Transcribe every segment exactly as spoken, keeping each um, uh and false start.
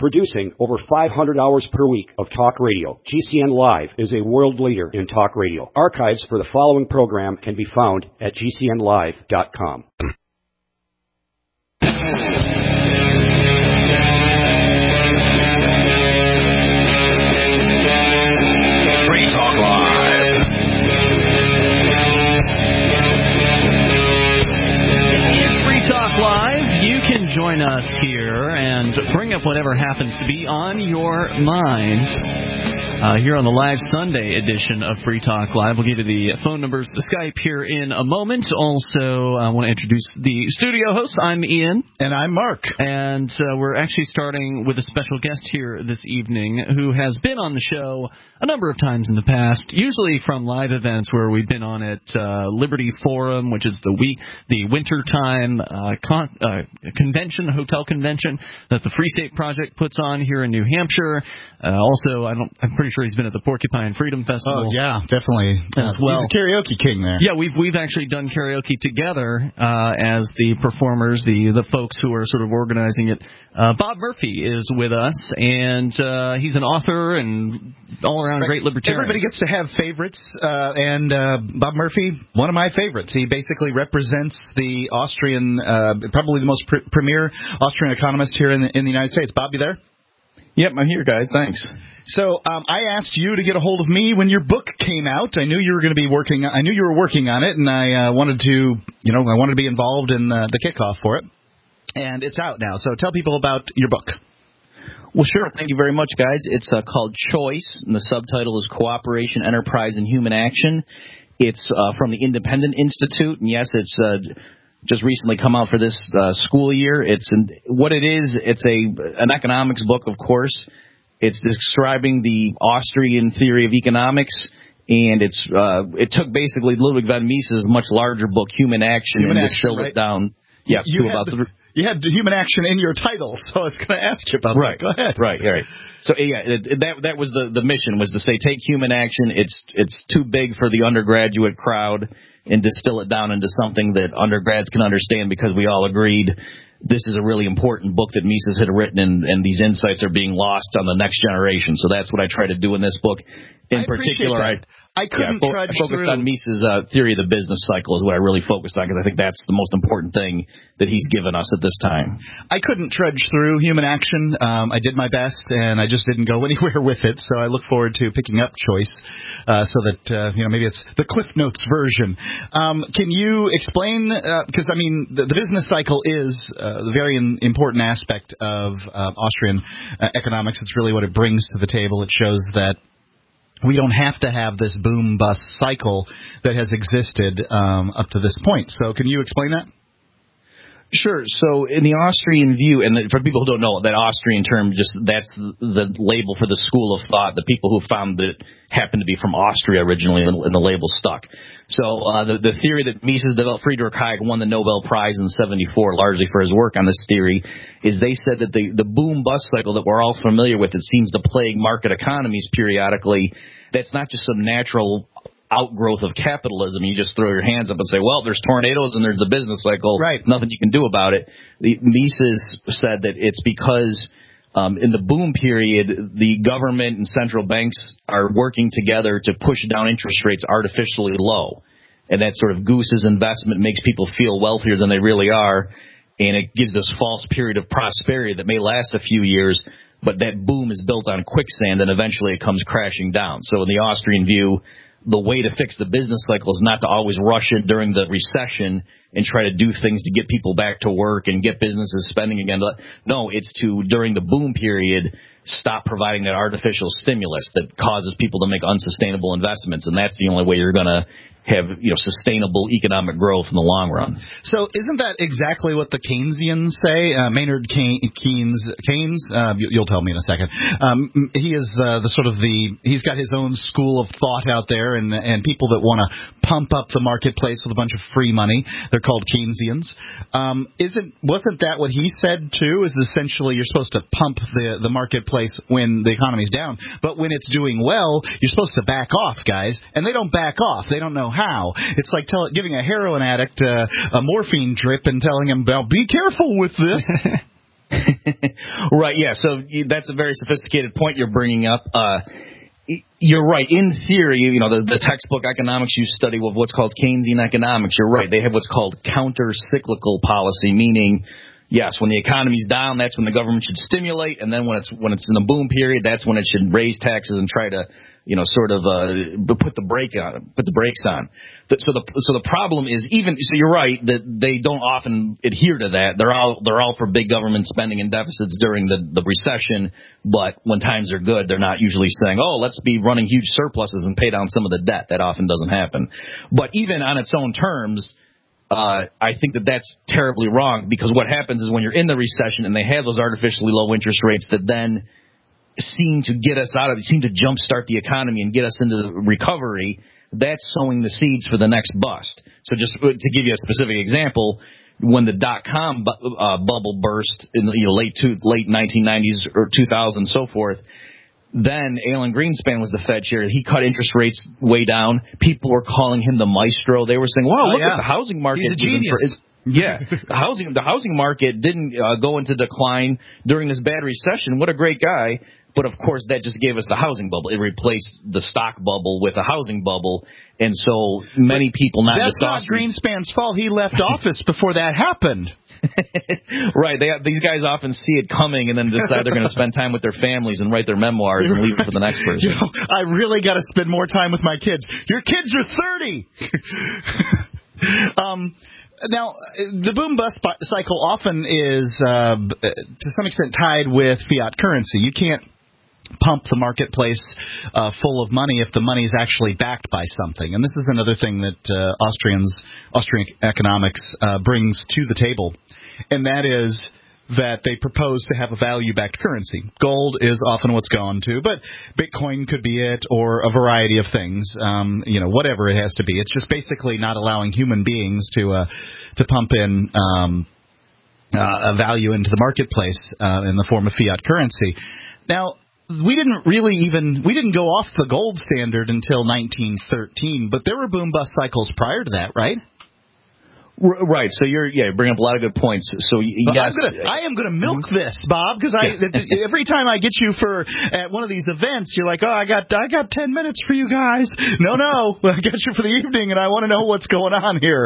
Producing over five hundred hours per week of talk radio, G C N Live is a world leader in talk radio. Archives for the following program can be found at G C N live dot com. Free Talk Live. It is Free Talk Live. You can join us here and bring up whatever happens to be on your mind. Uh, here on the live Sunday edition of Free Talk Live. We'll give you the phone numbers, the Skype here in a moment. Also, I want to introduce the studio hosts. I'm Ian. And I'm Mark. And uh, we're actually starting with a special guest here this evening who has been on the show a number of times in the past, usually from live events where we've been on at uh, Liberty Forum, which is the week, the wintertime uh, con- uh, convention, hotel convention that the Free State Project puts on here in New Hampshire. Uh, also, I don't, I'm pretty sure he's been at the Porcupine Freedom Festival. Oh, yeah, definitely. As well. He's a karaoke king there. Yeah, we've we've actually done karaoke together uh, as the performers, the, the folks who are sort of organizing it. Uh, Bob Murphy is with us, and uh, he's an author and all-around right. great libertarian. Everybody gets to have favorites, uh, and uh, Bob Murphy, one of my favorites. He basically represents the Austrian, uh, probably the most pr- premier Austrian economist here in the, in the United States. Bob, you there? Yep, I'm here, guys. Thanks. So um, I asked you to get a hold of me when your book came out. I knew you were going to be working. I knew you were working on it, and I uh, wanted to, you know, I wanted to be involved in uh, the kickoff for it. And it's out now. So tell people about your book. Well, sure. Thank you very much, guys. It's uh, called Choice, and the subtitle is Cooperation, Enterprise, and Human Action. It's uh, from the Independent Institute, and yes, it's uh, just recently come out for this uh, school year. It's an, what it is. It's a an economics book, of course. It's describing the Austrian theory of economics, and it's uh, it took basically Ludwig von Mises' much larger book, Human Action, Human and Action, distilled right? it down. Yeah, you to had about the, the, you had Human Action in your title, so I was going to ask you about right, that. Go ahead. Right, right. So yeah, it, it, that that was the, the mission, was to say take human action. It's it's too big for the undergraduate crowd, and distill it down into something that undergrads can understand, because we all agreed this is a really important book that Mises had written, and, and these insights are being lost on the next generation. So that's what I try to do in this book. In I particular, I, I couldn't yeah, I, fo- trudge I focused through. on Mises' uh, theory of the business cycle is what I really focused on, because I think that's the most important thing that he's given us at this time. I couldn't trudge through Human Action. Um, I did my best, and I just didn't go anywhere with it. So I look forward to picking up Choice, uh, so that uh, you know maybe it's the Cliff Notes version. Um, can you explain? Because uh, I mean, the, the business cycle is uh, the very in, important aspect of uh, Austrian uh, economics. It's really what it brings to the table. It shows that we don't have to have this boom-bust cycle that has existed um, up to this point. So can you explain that? Sure. So in the Austrian view, and for people who don't know, that Austrian term, just that's the label for the school of thought. The people who found it happened to be from Austria originally, and the label stuck. So uh, the, the theory that Mises developed, Friedrich Hayek won the Nobel Prize in seventy-four largely for his work on this theory, is they said that the, the boom-bust cycle that we're all familiar with, that seems to plague market economies periodically, that's not just some natural outgrowth of capitalism. You just throw your hands up and say, well, there's tornadoes and there's the business cycle. Right. Nothing you can do about it. The, Mises said that it's because um, in the boom period, the government and central banks are working together to push down interest rates artificially low. And that sort of gooses investment, makes people feel wealthier than they really are. And it gives this false period of prosperity that may last a few years, but that boom is built on quicksand, and eventually it comes crashing down. So in the Austrian view, the way to fix the business cycle is not to always rush it during the recession and try to do things to get people back to work and get businesses spending again. No, it's to, during the boom period, stop providing that artificial stimulus that causes people to make unsustainable investments, and that's the only way you're going to have, you know, sustainable economic growth in the long run. So isn't that exactly what the Keynesians say? Uh, Maynard Keynes, Keynes, uh, you'll tell me in a second. Um, he is uh, the sort of the, he's got his own school of thought out there, and and people that want to pump up the marketplace with a bunch of free money, they're called Keynesians. Um, isn't wasn't that what he said too? Is essentially you're supposed to pump the the marketplace when the economy's down, but when it's doing well, you're supposed to back off, guys, and they don't back off. They don't know how. It's like tell, giving a heroin addict uh, a morphine drip and telling him, well, be careful with this. Right, yeah, so that's a very sophisticated point you're bringing up. Uh, you're right. In theory, you know, the, the textbook economics you study with what's called Keynesian economics, you're right. They have what's called counter-cyclical policy, meaning, yes, when the economy's down, that's when the government should stimulate, and then when it's when it's in the boom period, that's when it should raise taxes and try to, you know, sort of uh, put the brake on, put the brakes on. So the so the problem is even so you're right that they don't often adhere to that. They're all they're all for big government spending and deficits during the the recession, but when times are good, they're not usually saying, oh, let's be running huge surpluses and pay down some of the debt. That often doesn't happen. But even on its own terms, Uh, I think that that's terribly wrong, because what happens is when you're in the recession and they have those artificially low interest rates that then seem to get us out of it, seem to jumpstart the economy and get us into the recovery, that's sowing the seeds for the next bust. So just to give you a specific example, when the dot-com bu- uh, bubble burst in the you know, late two, late nineteen nineties or two thousand and so forth, then Alan Greenspan was the Fed chair. He cut interest rates way down. People were calling him the maestro. They were saying, "Wow, look oh, yeah. at the housing market." He's a genius. It, yeah, the housing the housing market didn't uh, go into decline during this bad recession. What a great guy! But of course, that just gave us the housing bubble. It replaced the stock bubble with a housing bubble, and so many people not That's just not Austrians. Greenspan's fault. He left office before that happened. Right. They these guys often see it coming and then decide they're going to spend time with their families and write their memoirs and leave it for the next person. You know, I really got to spend more time with my kids. Your kids are thirty. um, now, the boom bust cycle often is, uh, to some extent, tied with fiat currency. You can't pump the marketplace uh, full of money if the money is actually backed by something. And this is another thing that uh, Austrians, Austrian economics uh, brings to the table, and that is that they propose to have a value-backed currency. Gold is often what's gone to, but Bitcoin could be it, or a variety of things, um, you know, whatever it has to be. It's just basically not allowing human beings to uh, to pump in um, uh, a value into the marketplace uh, in the form of fiat currency. Now, we didn't really even – we didn't go off the gold standard until nineteen thirteen, but there were boom-bust cycles prior to that, right? Right. So you're yeah, you bring up a lot of good points. So well, yes, I'm gonna, I am going to milk this, Bob, because I every time I get you for at one of these events, you're like, oh, I got I got ten minutes for you guys. No, no, I got you for the evening, and I want to know what's going on here.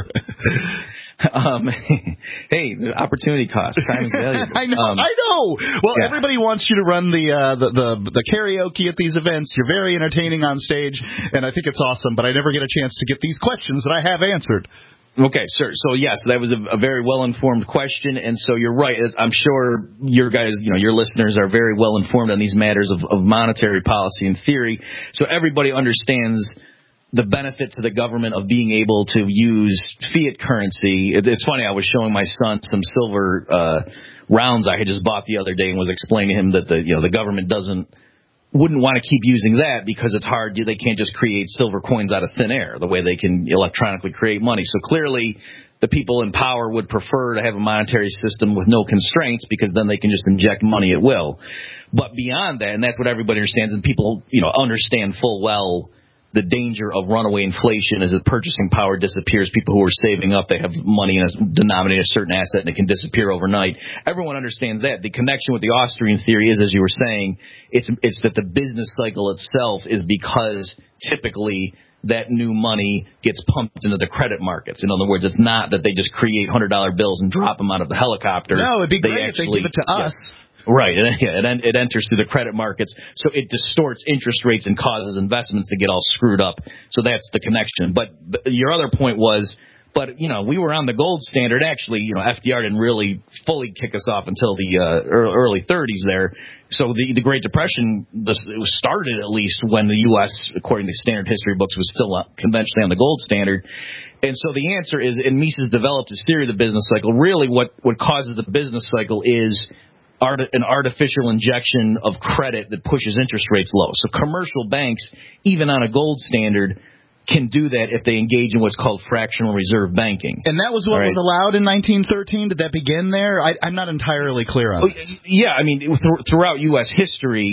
Um, hey, the opportunity cost. Time is valuable. I know, um, I know. Well, yeah. Everybody wants you to run the, uh, the the the karaoke at these events. You're very entertaining on stage, and I think it's awesome. But I never get a chance to get these questions that I have answered. Okay, sir. So yes, that was a, a very well-informed question, and so you're right. I'm sure your guys, you know, your listeners are very well informed on these matters of, of monetary policy and theory. So everybody understands the benefit to the government of being able to use fiat currency. It, it's funny. I was showing my son some silver uh, rounds I had just bought the other day, and was explaining to him that the you know the government doesn't. wouldn't want to keep using that because it's hard. They can't just create silver coins out of thin air the way they can electronically create money. So clearly the people in power would prefer to have a monetary system with no constraints, because then they can just inject money at will. But beyond that, and that's what everybody understands, and people, you know, understand full well the danger of runaway inflation as the purchasing power disappears. People who are saving up, they have money in a denominated a certain asset, and it can disappear overnight. Everyone understands that. The connection with the Austrian theory is, as you were saying, it's it's that the business cycle itself is because typically that new money gets pumped into the credit markets. In other words, it's not that they just create one hundred dollar bills and drop them out of the helicopter. No, it'd be they great actually, if they give it to us. Yeah. Right, it, yeah, it, it enters through the credit markets, so it distorts interest rates and causes investments to get all screwed up. So that's the connection. But, but your other point was, but you know, we were on the gold standard. Actually, you know, F D R didn't really fully kick us off until the uh, early thirties there. So the the Great Depression this, it was started at least when the U S, according to standard history books, was still conventionally on the gold standard. And so the answer is, and Mises developed his theory of the business cycle. Really, what what causes the business cycle is Art, an artificial injection of credit that pushes interest rates low. So commercial banks, even on a gold standard, can do that if they engage in what's called fractional reserve banking. And that was what right. was allowed in nineteen thirteen? Did that begin there? I, I'm not entirely clear on oh, this. Yeah, I mean, th- throughout U S history,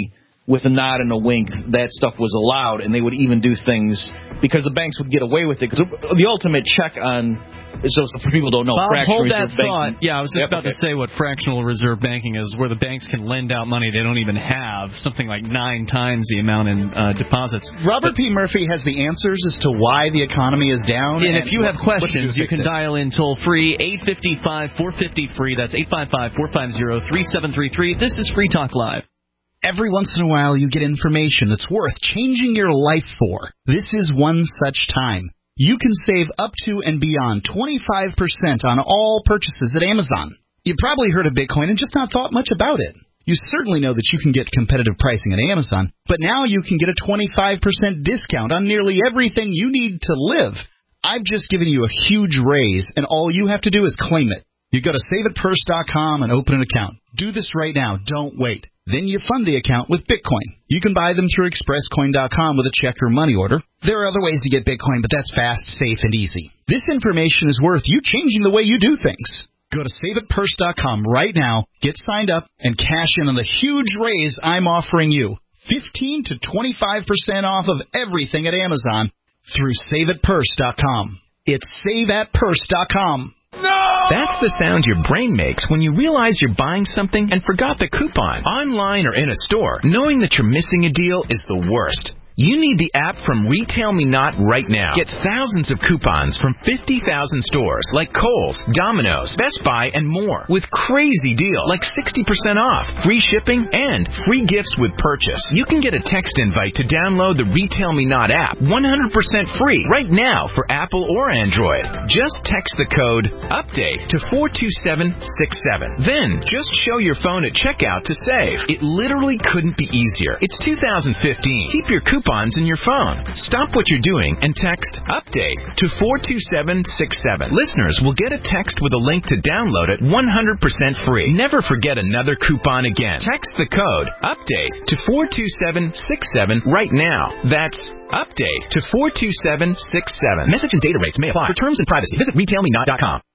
with a nod and a wink, that stuff was allowed, and they would even do things because the banks would get away with it. Because the ultimate check on, so, so for people who don't know, Bob, fractional hold that reserve banking. thought. Yeah, I was just Yep, about okay. to say what fractional reserve banking is, where the banks can lend out money they don't even have, something like nine times the amount in uh, deposits. Robert but, P. Murphy has the answers as to why the economy is down. And, and if you have what, questions, what you, you can it? dial in toll-free, eight five five, four five zero, free. That's eight five five, four five zero, three seven three three. This is Free Talk Live. Every once in a while, you get information that's worth changing your life for. This is one such time. You can save up to and beyond twenty-five percent on all purchases at Amazon. You've probably heard of Bitcoin and just not thought much about it. You certainly know that you can get competitive pricing at Amazon, but now you can get a twenty-five percent discount on nearly everything you need to live. I've just given you a huge raise, and all you have to do is claim it. You go to save it purse dot com and open an account. Do this right now. Don't wait. Then you fund the account with Bitcoin. You can buy them through express coin dot com with a check or money order. There are other ways to get Bitcoin, but that's fast, safe, and easy. This information is worth you changing the way you do things. Go to save it purse dot com right now, get signed up, and cash in on the huge raise I'm offering you. fifteen to twenty-five percent off of everything at Amazon through save it purse dot com. It's save at purse dot com. No! That's the sound your brain makes when you realize you're buying something and forgot the coupon. Online or in a store, knowing that you're missing a deal is the worst. You need the app from Retail Me Not right now. Get thousands of coupons from fifty thousand stores like Kohl's, Domino's, Best Buy, and more with crazy deals like sixty percent off, free shipping, and free gifts with purchase. You can get a text invite to download the Retail Me Not app one hundred percent free right now for Apple or Android. Just text the code UPDATE to four two seven six seven. Then just show your phone at checkout to save. It literally couldn't be easier. It's two thousand fifteen. Keep your coupons in your phone. Stop what you're doing and text UPDATE to four two seven six seven. Listeners will get a text with a link to download it one hundred percent free. Never forget another coupon again. Text the code UPDATE to four two seven six seven right now. That's UPDATE to four two seven six seven. Message and data rates may apply. For terms and privacy, visit retail me not dot com.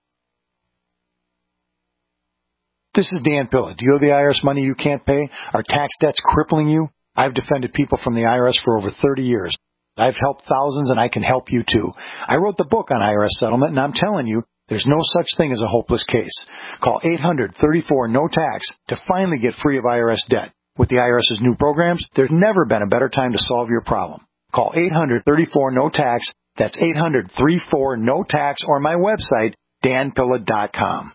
This is Dan Pilla. Do you owe the I R S money you can't pay? Are tax debts crippling you? I've defended people from the I R S for over thirty years. I've helped thousands, and I can help you too. I wrote the book on I R S settlement, and I'm telling you, there's no such thing as a hopeless case. Call eight hundred, thirty-four, no tax to finally get free of I R S debt. With the IRS's new programs, there's never been a better time to solve your problem. Call eight hundred, thirty-four, no tax. That's eight hundred, thirty-four, no tax, or my website, dan pilla dot com.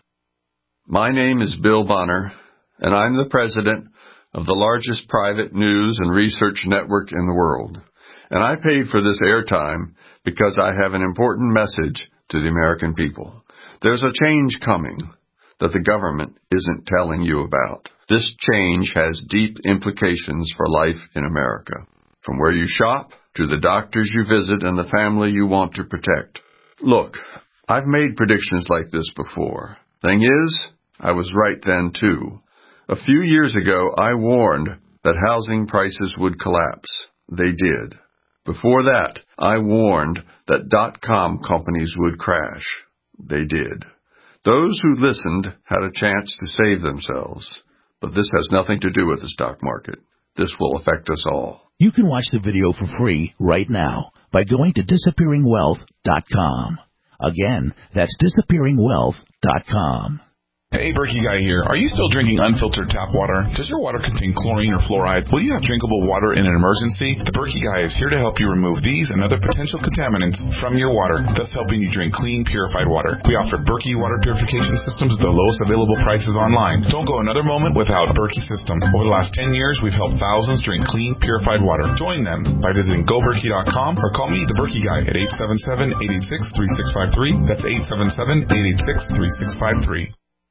My name is Bill Bonner, and I'm the president of the largest private news and research network in the world. And I paid for this airtime because I have an important message to the American people. There's a change coming that the government isn't telling you about. This change has deep implications for life in America, from where you shop to the doctors you visit and the family you want to protect. Look, I've made predictions like this before. Thing is, I was right then too. A few years ago, I warned that housing prices would collapse. They did. Before that, I warned that dot-com companies would crash. They did. Those who listened had a chance to save themselves. But this has nothing to do with the stock market. This will affect us all. You can watch the video for free right now by going to disappearing wealth dot com. Again, that's disappearing wealth dot com. Hey, Berkey Guy here. Are you still drinking unfiltered tap water? Does your water contain chlorine or fluoride? Will you have drinkable water in an emergency? The Berkey Guy is here to help you remove these and other potential contaminants from your water, thus helping you drink clean, purified water. We offer Berkey water purification systems at the lowest available prices online. Don't go another moment without Berkey system. Over the last ten years, we've helped thousands drink clean, purified water. Join them by visiting go berkey dot com or call me, the Berkey Guy, at eight seven seven, eight eight six, three six five three. That's eight seven seven, eight eight six, three six five three.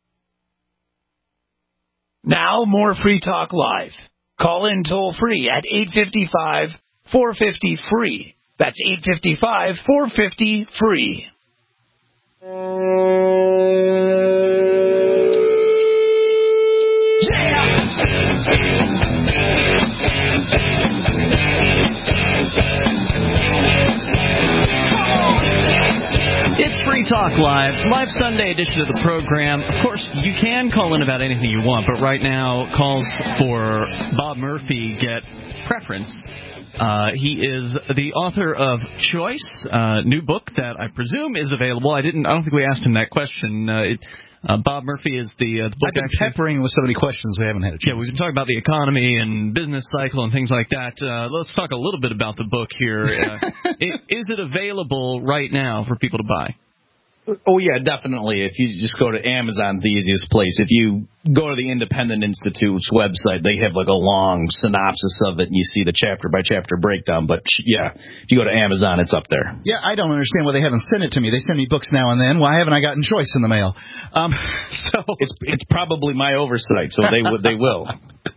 Now, more Free Talk Live. Call in toll-free at eight five five, four five zero, free. That's eight five five, four five zero, free. It's Free Talk Live, live Sunday edition of the program. Of course, you can call in about anything you want, but right now, calls for Bob Murphy get preference. Uh, he is the author of Choice, uh, new book that I presume is available. I didn't. I don't think we asked him that question. Uh, it, uh, Bob Murphy is the, uh, the book. I've been actually, peppering with so many questions we haven't had a chance. Yeah, we've been talking about the economy and business cycle and things like that. Uh, let's talk a little bit about the book here. Uh, it, is it available right now for people to buy? Oh, yeah, definitely. If you just go to Amazon's the easiest place. If you go to the Independent Institute's website, they have like a long synopsis of it, and you see the chapter-by-chapter breakdown. But, yeah, if you go to Amazon, it's up there. Yeah, I don't understand why they haven't sent it to me. They send me books now and then. Why haven't I gotten Choice in the mail? Um, so It's it's probably my oversight, so they, they will.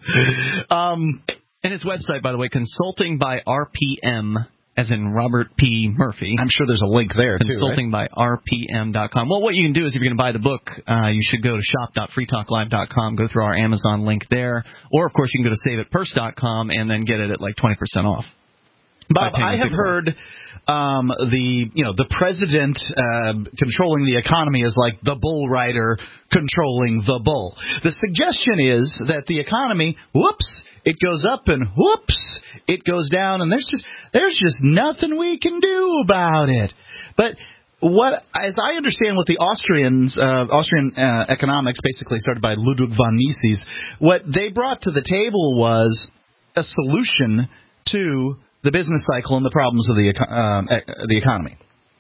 um, and his website, by the way, Consulting by R P M, as in Robert P. Murphy. I'm sure there's a link there, too, Consulting by R P M dot com. Well, what you can do is if you're going to buy the book, uh, you should go to shop dot free talk live dot com, go through our Amazon link there. Or, of course, you can go to save it purse dot com and then get it at like twenty percent off. Bob, I have heard um, the you know the president uh, controlling the economy is like the bull rider controlling the bull. The suggestion is that the economy, whoops, it goes up and whoops, it goes down, and there's just there's just nothing we can do about it. But what, as I understand, what the Austrians, uh, Austrian uh, economics, basically started by Ludwig von Mises, what they brought to the table was a solution to the business cycle and the problems of the um, the economy.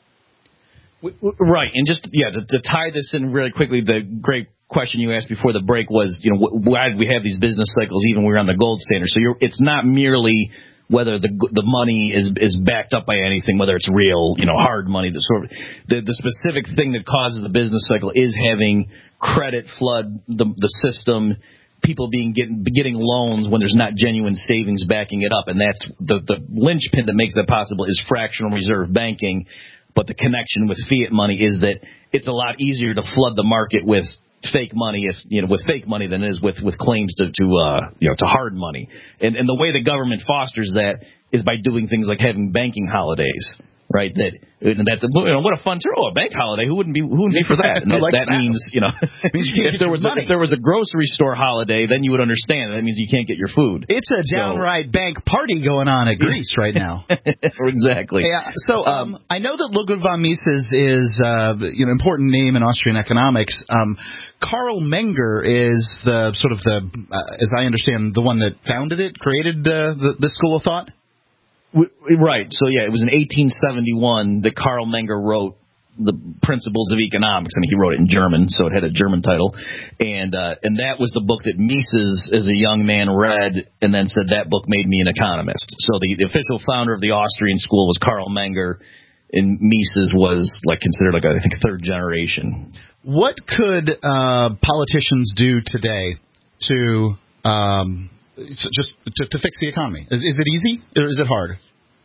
Right, and just yeah, to, to tie this in really quickly, the great question you asked before the break was, you know, why do we have these business cycles even when we're on the gold standard? So you're, it's not merely whether the the money is is backed up by anything, whether it's real, you know, hard money. The sort of the, the specific thing that causes the business cycle is having credit flood the the system. People being getting getting loans when there's not genuine savings backing it up, and that's the the linchpin that makes that possible is fractional reserve banking. But the connection with fiat money is that it's a lot easier to flood the market with fake money, if you know, with fake money than it is with with claims to to uh, you know to hard money. And and the way the government fosters that is by doing things like having banking holidays. Right, that and that's a, you know, what a fun term. Oh, a bank holiday. Who wouldn't be who wouldn't be for that? And that, that means you know means you if there was a, if there was a grocery store holiday, then you would understand. That means you can't get your food. It's a downright so, bank party going on at Greece right now. Exactly. Yeah. So um, um, I know that Ludwig von Mises is uh, you know important name in Austrian economics. Um, Karl Menger is the sort of the uh, as I understand the one that founded it, created uh, the the school of thought. Right. So, yeah, it was in eighteen seventy-one that Karl Menger wrote the Principles of Economics. I mean, he wrote it in German, so it had a German title. And uh, and that was the book that Mises, as a young man, read and then said, that book made me an economist. So the, the official founder of the Austrian school was Karl Menger, and Mises was, like, considered, like, I think, third generation. What could uh, politicians do today to um, just to, to fix the economy? Is, is it easy or is it hard?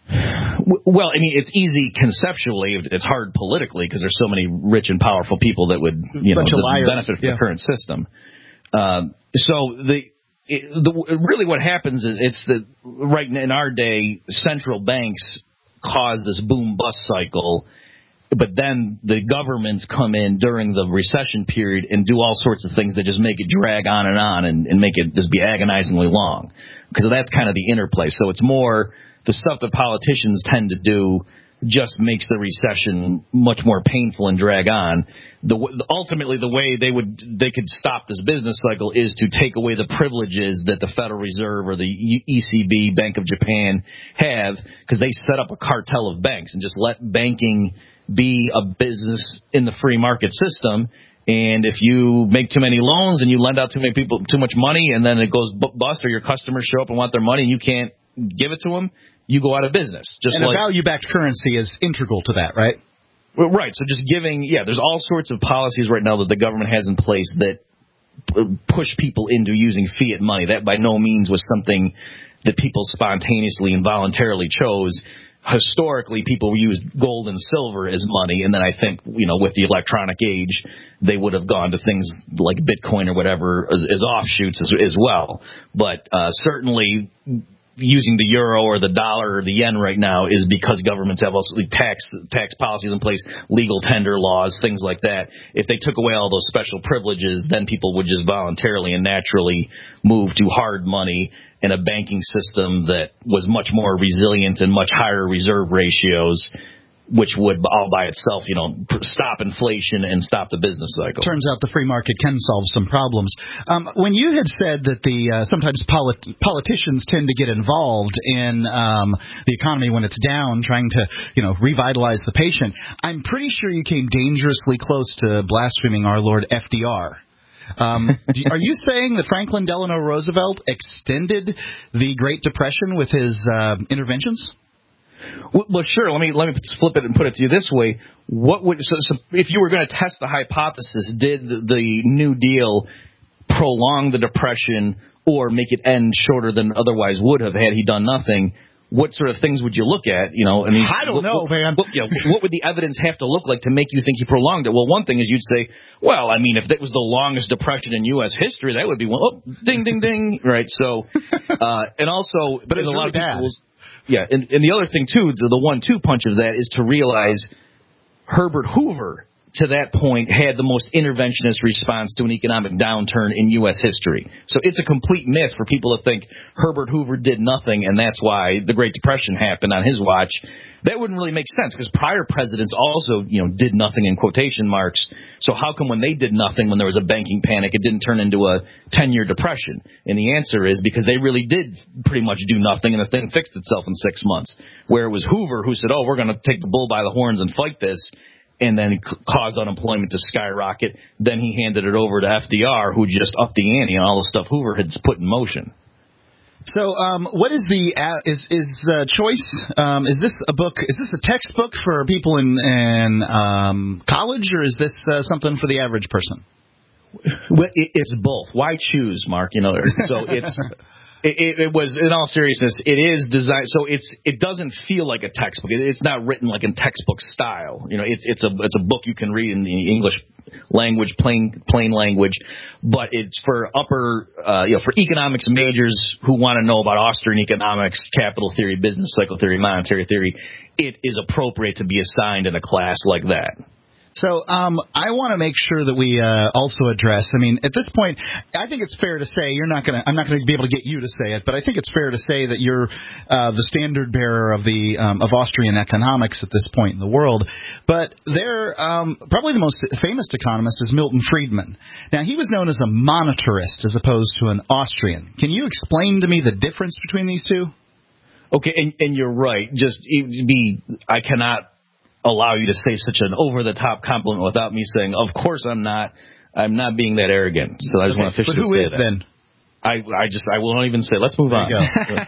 Well, I mean, it's easy conceptually. It's hard politically because there's so many rich and powerful people that would, you know, benefit from yeah. the current system. Um, so the, it, the really what happens is it's that right in our day, central banks cause this boom bust cycle, but then the governments come in during the recession period and do all sorts of things that just make it drag on and on and, and make it just be agonizingly long because that's kind of the interplay. So it's more the stuff that politicians tend to do just makes the recession much more painful and drag on. The, ultimately, the way they would they could stop this business cycle is to take away the privileges that the Federal Reserve or the E C B, Bank of Japan, have because they set up a cartel of banks and just let banking be a business in the free market system. And if you make too many loans and you lend out too many people too much money and then it goes bust or your customers show up and want their money and you can't give it to them, you go out of business. Just and like, a value-backed currency is integral to that, right? Well, right. So just giving, yeah, there's all sorts of policies right now that the government has in place that push people into using fiat money. That by no means was something that people spontaneously and voluntarily chose. Historically, people used gold and silver as money, and then I think, you know, with the electronic age, they would have gone to things like Bitcoin or whatever as, as offshoots as, as well. But uh, certainly using the euro or the dollar or the yen right now is because governments have also tax tax policies in place, legal tender laws, things like that. If they took away all those special privileges, then people would just voluntarily and naturally move to hard money and a banking system that was much more resilient and much higher reserve ratios, which would all by itself, you know, stop inflation and stop the business cycle. Turns out the free market can solve some problems. Um, when you had said that the uh, sometimes polit- politicians tend to get involved in um, the economy when it's down, trying to, you know, revitalize the patient, I'm pretty sure you came dangerously close to blaspheming our Lord F D R. Um, do, are you saying that Franklin Delano Roosevelt extended the Great Depression with his uh, interventions? Well, sure. Let me let me flip it and put it to you this way: What would so, so if you were going to test the hypothesis, did the, the New Deal prolong the Depression or make it end shorter than otherwise would have had he done nothing? What sort of things would you look at? You know, I mean, I don't what, know, what, man. What, you know, what would the evidence have to look like to make you think he prolonged it? Well, one thing is you'd say, well, I mean, if that was the longest depression in U S history, that would be one. Oh, ding, ding, ding. Right. So, uh, and also, but it's a lot really of people. bad. Will, Yeah, and, and the other thing, too, the, the one two punch of that is to realize Herbert Hoover, to that point, had the most interventionist response to an economic downturn in U S history. So it's a complete myth for people to think Herbert Hoover did nothing, and that's why the Great Depression happened on his watch. That wouldn't really make sense, because prior presidents also, you know, did nothing in quotation marks. So how come when they did nothing when there was a banking panic, it didn't turn into a ten-year depression? And the answer is because they really did pretty much do nothing, and the thing fixed itself in six months. Where it was Hoover who said, oh, we're going to take the bull by the horns and fight this, and then caused unemployment to skyrocket. Then he handed it over to F D R, who just upped the ante on all the stuff Hoover had put in motion. So, um, what is the uh, is is the choice? Um, is this a book? Is this a textbook for people in, in um, college, or is this uh, something for the average person? Well, it, it's both. Why choose, Mark? You know, so it's. It, it, it was, in all seriousness, it is designed, so it's it doesn't feel like a textbook. It, it's not written like in textbook style. You know, it's it's a it's a book you can read in the English language, plain plain language, but it's for upper, uh, you know, for economics majors who want to know about Austrian economics, capital theory, business cycle theory, monetary theory. It is appropriate to be assigned in a class like that. So um, I want to make sure that we uh, also address. I mean, at this point, I think it's fair to say you're not going to. I'm not going to be able to get you to say it, but I think it's fair to say that you're uh, the standard bearer of the um, of Austrian economics at this point in the world. But there, um, probably the most famous economist is Milton Friedman. Now, he was known as a monetarist as opposed to an Austrian. Can you explain to me the difference between these two? Okay, and, and you're right. Just be. I cannot allow you to say such an over-the-top compliment without me saying, of course I'm not I'm not being that arrogant. So I just okay, want to officially but who say is that. then? I I just I won't even say. Let's move there on. You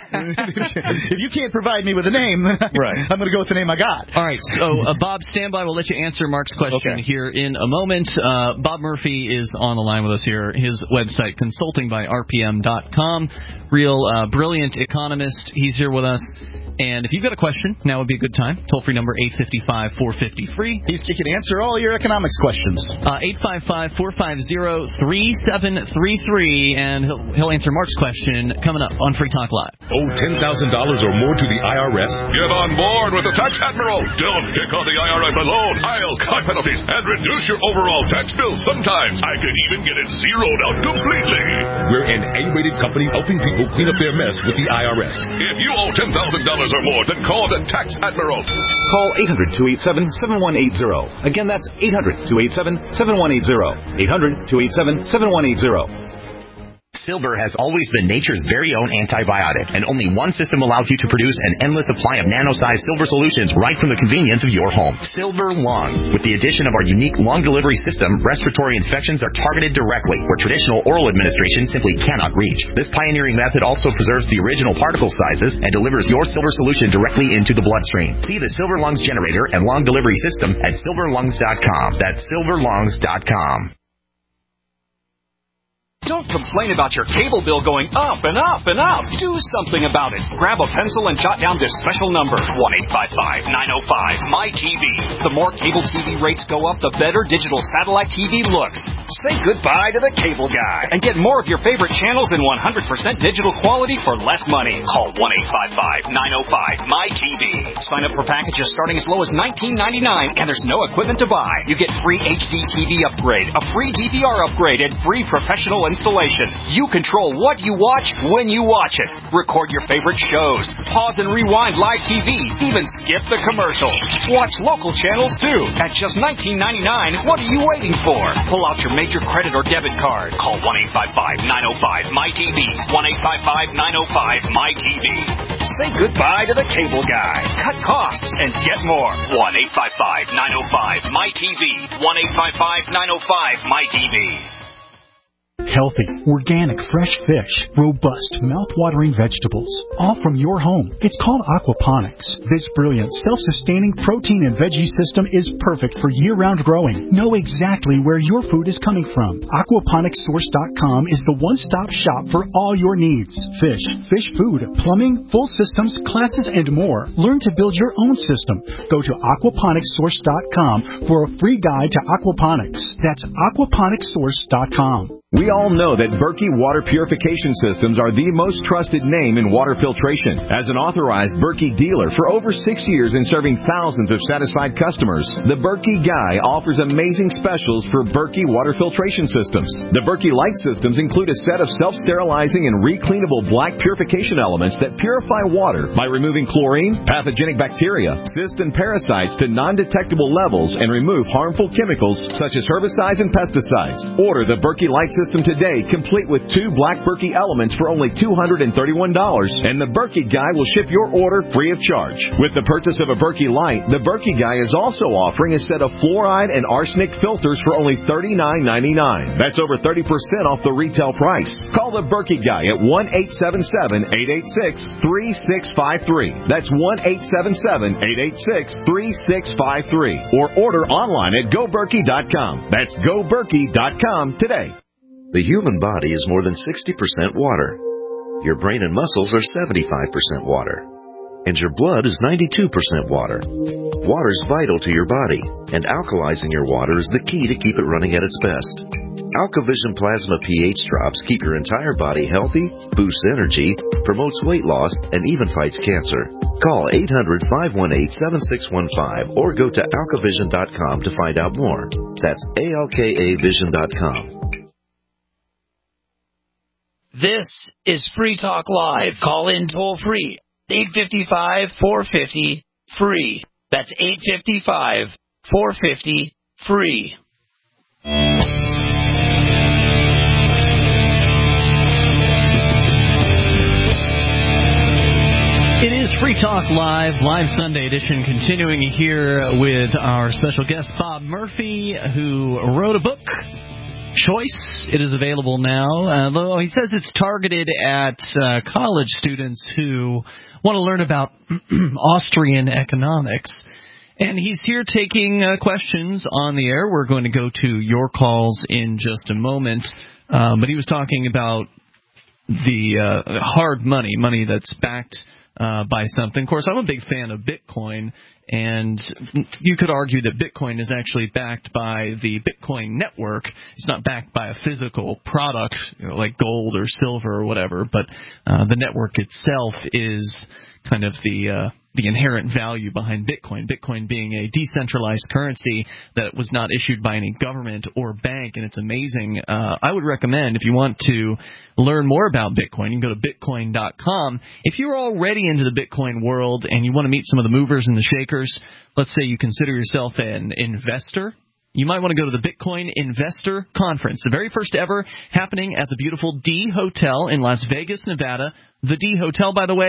go. If you can't provide me with a name, right. I'm going to go with the name I got. All right. So uh, Bob, stand by. We'll let you answer Mark's question okay. here in a moment. Uh, Bob Murphy is on the line with us here. His website, consulting by R P M dot com. Real uh, brilliant economist. He's here with us. And if you've got a question, now would be a good time. Toll-free number eight five five, four five zero, free. He's he can answer all your economics questions. Uh, eight five five, four five zero, three seven three three, and he'll, he'll answer Mark's question coming up on Free Talk Live. Owe ten thousand dollars or more to the I R S? Get on board with the Tax Admiral. Don't pick on the I R S alone. I'll cut penalties and reduce your overall tax bill. Sometimes I can even get it zeroed out completely. We're an A-rated company helping people clean up their mess with the I R S. If you owe ten thousand dollars or more, then call the Tax Admiral. Call eight hundred, two eight seven, seven one eight zero. Again, that's eight hundred, two eight seven, seven one eight zero. eight hundred, two eight seven, seven one eight zero. Silver has always been nature's very own antibiotic, and only one system allows you to produce an endless supply of nano-sized silver solutions right from the convenience of your home. Silver Lungs. With the addition of our unique lung delivery system, respiratory infections are targeted directly, where traditional oral administration simply cannot reach. This pioneering method also preserves the original particle sizes and delivers your silver solution directly into the bloodstream. See the Silver Lungs generator and lung delivery system at silver lungs dot com. That's silver lungs dot com. Don't complain about your cable bill going up and up and up. Do something about it. Grab a pencil and jot down this special number, one eight five five, nine oh five, M Y T V. The more cable T V rates go up, the better digital satellite T V looks. Say goodbye to the cable guy and get more of your favorite channels in one hundred percent digital quality for less money. Call one eight five five, nine oh five, M Y T V. Sign up for packages starting as low as nineteen ninety-nine, and there's no equipment to buy. You get free H D T V upgrade, a free D V R upgrade, and free professional installation. You control what you watch when you watch it. Record your favorite shows. Pause and rewind live T V. Even skip the commercials. Watch local channels too. At just nineteen ninety-nine, what are you waiting for? Pull out your major credit or debit card. Call one eight five five, nine oh five, M Y T V. one eight five five, nine oh five, M Y T V. Say goodbye to the cable guy. Cut costs and get more. one eight five five, nine oh five, M Y T V. one eight five five, nine oh five, M Y T V. Healthy, organic, fresh fish, robust, mouth-watering vegetables, all from your home. It's called aquaponics. This brilliant, self-sustaining protein and veggie system is perfect for year-round growing. Know exactly where your food is coming from. aquaponics source dot com is the one-stop shop for all your needs. Fish, fish food, plumbing, full systems, classes, and more. Learn to build your own system. Go to aquaponics source dot com for a free guide to aquaponics. That's aquaponics source dot com. We all know that Berkey Water Purification Systems are the most trusted name in water filtration. As an authorized Berkey dealer for over six years and serving thousands of satisfied customers, the Berkey Guy offers amazing specials for Berkey Water Filtration Systems. The Berkey Light Systems include a set of self-sterilizing and recleanable black purification elements that purify water by removing chlorine, pathogenic bacteria, cysts, and parasites to non-detectable levels and remove harmful chemicals such as herbicides and pesticides. Order the Berkey Light System today, complete with two black Berkey elements for only two hundred thirty-one dollars, and the Berkey Guy will ship your order free of charge. With the purchase of a Berkey Light, the Berkey Guy is also offering a set of fluoride and arsenic filters for only thirty-nine ninety-nine. That's over thirty percent off the retail price. Call the Berkey Guy at one eight seven seven, eight eight six, three six five three. That's one eight seven seven, eight eight six, three six five three. Or order online at go berkey dot com. That's go berkey dot com today. The human body is more than sixty percent water. Your brain and muscles are seventy-five percent water. And your blood is ninety-two percent water. Water is vital to your body, and alkalizing your water is the key to keep it running at its best. AlkaVision Plasma pH drops keep your entire body healthy, boosts energy, promotes weight loss, and even fights cancer. Call eight hundred, five one eight, seven six one five or go to alkavision dot com to find out more. That's A L K A vision dot com. This is Free Talk Live. Call in toll free. eight five five, four five zero, free. That's eight five five, four five zero, free. It is Free Talk Live, live Sunday edition, continuing here with our special guest, Bob Murphy, who wrote a book, Choice. It is available now, uh, though he says it's targeted at uh, college students who want to learn about Austrian economics. And he's here taking uh, questions on the air. We're going to go to your calls in just a moment. Um, but he was talking about the uh, hard money, money that's backed uh, by something. Of course, I'm a big fan of Bitcoin. And you could argue that Bitcoin is actually backed by the Bitcoin network. It's not backed by a physical product, you know, like gold or silver or whatever, but uh, the network itself is kind of the uh, the inherent value behind Bitcoin. Bitcoin being a decentralized currency that was not issued by any government or bank, and it's amazing. Uh, I would recommend, if you want to learn more about Bitcoin, you can go to bitcoin dot com. If you're already into the Bitcoin world and you want to meet some of the movers and the shakers, let's say you consider yourself an investor, you might want to go to the Bitcoin Investor Conference, the very first ever, happening at the beautiful D Hotel in Las Vegas, Nevada. The D Hotel, by the way,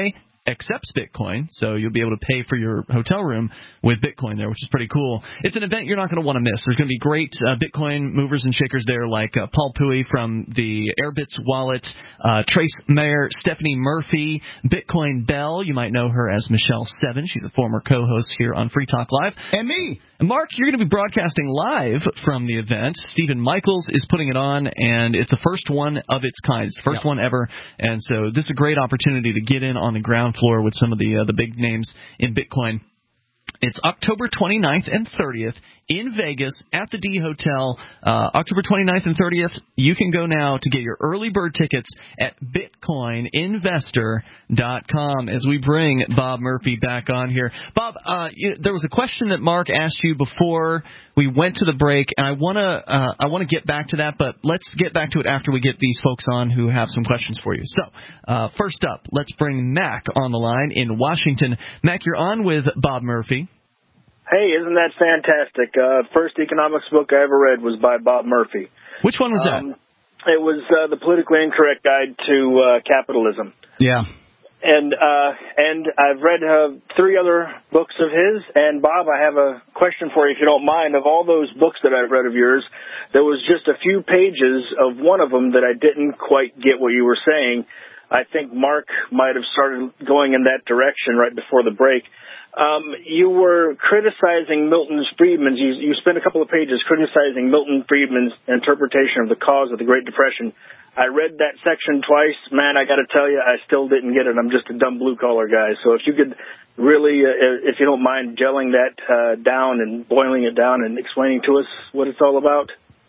accepts Bitcoin, so you'll be able to pay for your hotel room with Bitcoin there, which is pretty cool. It's an event you're not going to want to miss. There's going to be great uh, Bitcoin movers and shakers there, like uh, Paul Pui from the Airbits wallet, uh, Trace Mayer, Stephanie Murphy, Bitcoin Bell. You might know her as Michelle Seven. She's a former co-host here on Free Talk Live. And me. And Mark, you're going to be broadcasting live from the event. Stephen Michaels is putting it on, and it's the first one of its kind. It's the first yep. one ever, and so this is a great opportunity to get in on the ground floor with some of the uh, the big names in Bitcoin. It's October twenty-ninth and thirtieth in Vegas at the D Hotel. Uh, October twenty-ninth and thirtieth. You can go now to get your early bird tickets at bitcoin investor dot com as we bring Bob Murphy back on here. Bob, uh, you, there was a question that Mark asked you before we went to the break, and I want to uh, I want to get back to that, but let's get back to it after we get these folks on who have some questions for you. So, uh, first up, let's bring Mac on the line in Washington. Mac, you're on with Bob Murphy. Hey, isn't that fantastic? Uh, first economics book I ever read was by Bob Murphy. Which one was um, that? It was uh, The Politically Incorrect Guide to uh, Capitalism. Yeah. And uh, and I've read uh, three other books of his. And, Bob, I have a question for you, if you don't mind. Of all those books that I've read of yours, there was just a few pages of one of them that I didn't quite get what you were saying. I think Mark might have started going in that direction right before the break. Um, you were criticizing Milton Friedman's, you, you spent a couple of pages criticizing Milton Friedman's interpretation of the cause of the Great Depression. I read that section twice. Man, I got to tell you, I still didn't get it. I'm just a dumb blue-collar guy. So if you could really, uh, if you don't mind gelling that uh, down and boiling it down and explaining to us what it's all about.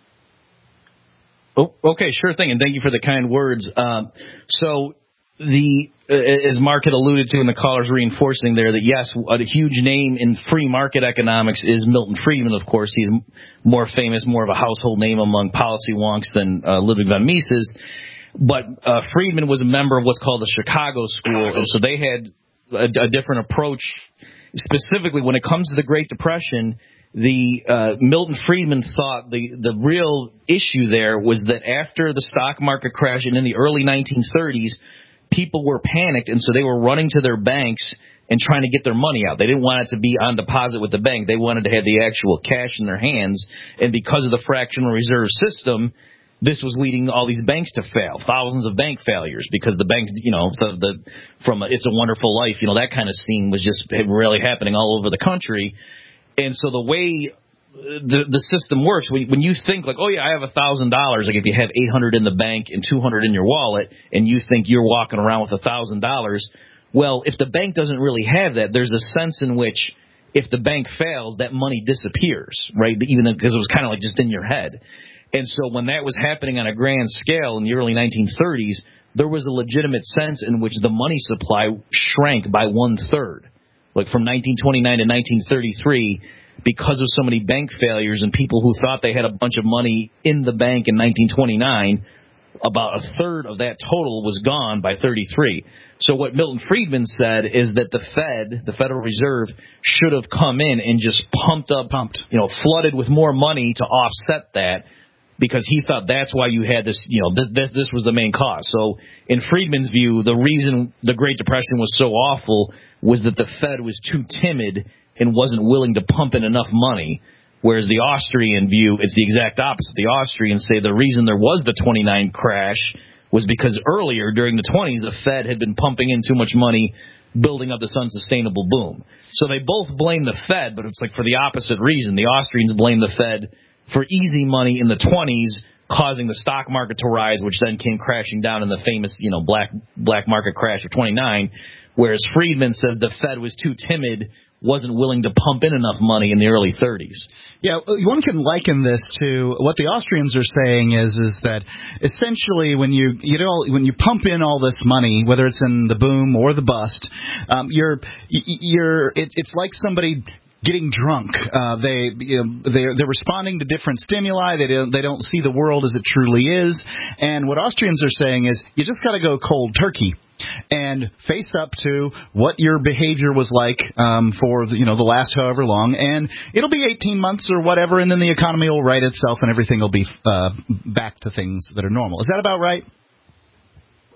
Oh, okay, sure thing, and thank you for the kind words. Um, so the uh, as Mark had alluded to, and the callers reinforcing there, that yes, a huge name in free market economics is Milton Friedman. Of course, he's more famous, more of a household name among policy wonks than uh, Ludwig von Mises. But uh, Friedman was a member of what's called the Chicago School, and so they had a, a different approach. Specifically, when it comes to the Great Depression, the uh, Milton Friedman thought the the real issue there was that after the stock market crash and in the early nineteen thirties, people were panicked, and so they were running to their banks and trying to get their money out. They didn't want it to be on deposit with the bank. They wanted to have the actual cash in their hands, and because of the fractional reserve system, this was leading all these banks to fail, thousands of bank failures, because the banks, you know, the, the from a, It's a Wonderful Life, you know, that kind of scene was just really happening all over the country. And so the way the the system works, when, when you think like, oh yeah, I have a thousand dollars, like if you have eight hundred in the bank and two hundred in your wallet, and you think you're walking around with a thousand dollars, well, if the bank doesn't really have that, there's a sense in which if the bank fails, that money disappears, right? Even because it was kind of like just in your head. And so when that was happening on a grand scale in the early nineteen thirties, there was a legitimate sense in which the money supply shrank by one third, like from nineteen twenty-nine to nineteen thirty-three. Because of so many bank failures and people who thought they had a bunch of money in the bank in nineteen twenty-nine, about a third of that total was gone by thirty-three. So what Milton Friedman said is that the Fed, the Federal Reserve, should have come in and just pumped up, pumped, you know, flooded with more money to offset that, because he thought that's why you had this, you know, this, this, this was the main cause. So in Friedman's view, the reason the Great Depression was so awful was that the Fed was too timid and wasn't willing to pump in enough money, whereas the Austrian view is the exact opposite. The Austrians say the reason there was the twenty-nine crash was because earlier, during the twenties, the Fed had been pumping in too much money, building up this unsustainable boom. So they both blame the Fed, but it's like for the opposite reason. The Austrians blame the Fed for easy money in the twenties, causing the stock market to rise, which then came crashing down in the famous, you know, black black market crash of twenty-nine, whereas Friedman says the Fed was too timid, wasn't willing to pump in enough money in the early thirties. Yeah, one can liken this to what the Austrians are saying is is that essentially when you you know when you pump in all this money, whether it's in the boom or the bust, um, you're you're it, it's like somebody getting drunk. Uh, they you know, they're they're responding to different stimuli. They don't they don't see the world as it truly is. And what Austrians are saying is you just got to go cold turkey and face up to what your behavior was like um, for the, you know the last however long, and it'll be eighteen months or whatever, and then the economy will right itself and everything will be uh, back to things that are normal. Is that about right?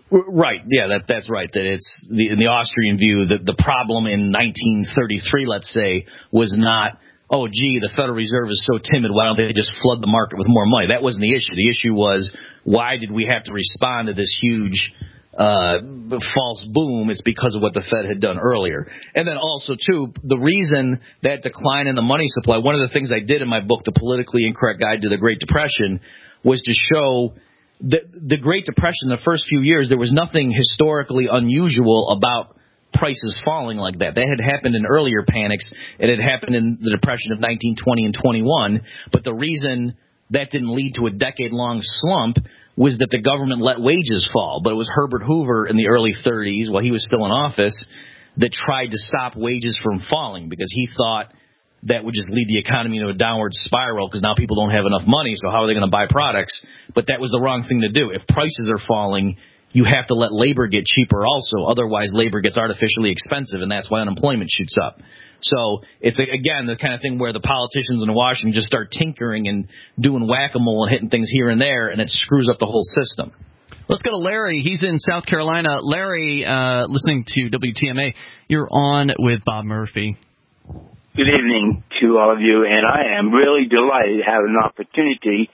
Right. Yeah, that that's right. That it's the, in the Austrian view, the the problem in nineteen thirty-three, let's say, was not, oh, gee, the Federal Reserve is so timid, why don't they just flood the market with more money? That wasn't the issue. The issue was, why did we have to respond to this huge uh false boom? It's because of what the Fed had done earlier. And then also, too, the reason that decline in the money supply, one of the things I did in my book, The Politically Incorrect Guide to the Great Depression, was to show that the Great Depression, the first few years, there was nothing historically unusual about prices falling like that. That had happened in earlier panics. It had happened in the Depression of nineteen twenty and twenty-one. But the reason that didn't lead to a decade-long slump was that the government let wages fall. But it was Herbert Hoover in the early thirties, while he was still in office, that tried to stop wages from falling because he thought that would just lead the economy into a downward spiral because now people don't have enough money, so how are they going to buy products? But that was the wrong thing to do. If prices are falling, you have to let labor get cheaper also. Otherwise, labor gets artificially expensive, and that's why unemployment shoots up. So it's, again, the kind of thing where the politicians in Washington just start tinkering and doing whack-a-mole and hitting things here and there, and it screws up the whole system. Let's go to Larry. He's in South Carolina. Larry, uh, listening to W T M A, you're on with Bob Murphy. Good evening to all of you, and I am really delighted to have an opportunity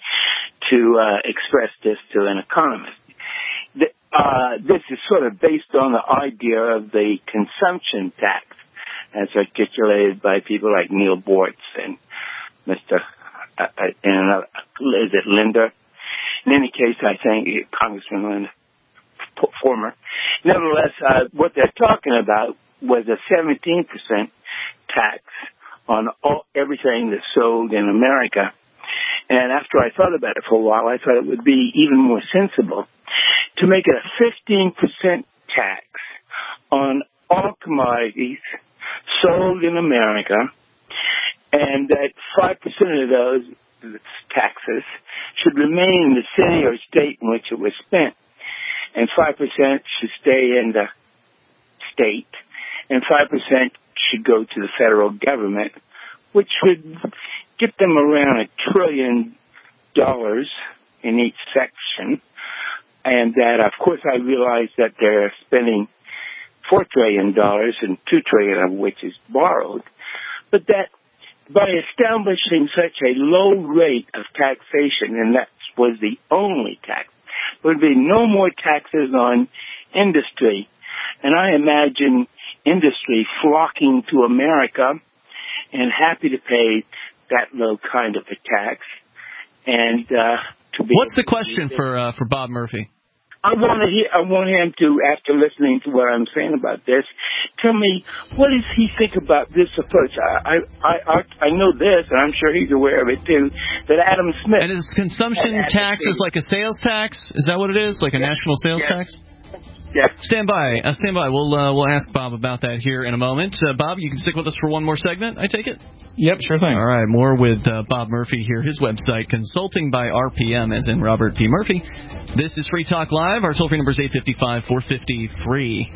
to uh, express this to an economist. The, uh, this is sort of based on the idea of the consumption tax, as articulated by people like Neil Bortz and Mister Uh, and uh, is it Linda? In any case, I think Congressman Linda, former. Nevertheless, uh, what they're talking about was a seventeen percent tax on all, everything that's sold in America. And after I thought about it for a while, I thought it would be even more sensible to make it a fifteen percent tax on all commodities sold in America, and that five percent of those taxes should remain in the city or state in which it was spent, and five percent should stay in the state, and five percent should go to the federal government, which would get them around a trillion dollars in each section. And that, of course, I realize that they're spending four trillion dollars and two trillion dollars of which is borrowed. But that by establishing such a low rate of taxation, and that was the only tax, there would be no more taxes on industry. And I imagine industry flocking to America and happy to pay that low kind of a tax. And uh, to be what's the question for uh, for Bob Murphy? I want to hear. I want him to, after listening to what I'm saying about this, tell me what does he think about this approach. I I I, I know this, and I'm sure he's aware of it too. That Adam Smith and is consumption tax is like a sales tax. Is that what it is? Like a national sales yes. tax? Yeah. Stand by. Uh, stand by. We'll uh, we'll ask Bob about that here in a moment. Uh, Bob, you can stick with us for one more segment, I take it? Yep, sure thing. All right, more with uh, Bob Murphy here. His website, Consulting by R P M, as in Robert P. Murphy. This is Free Talk Live. Our toll-free number is eight five five, four five zero, free.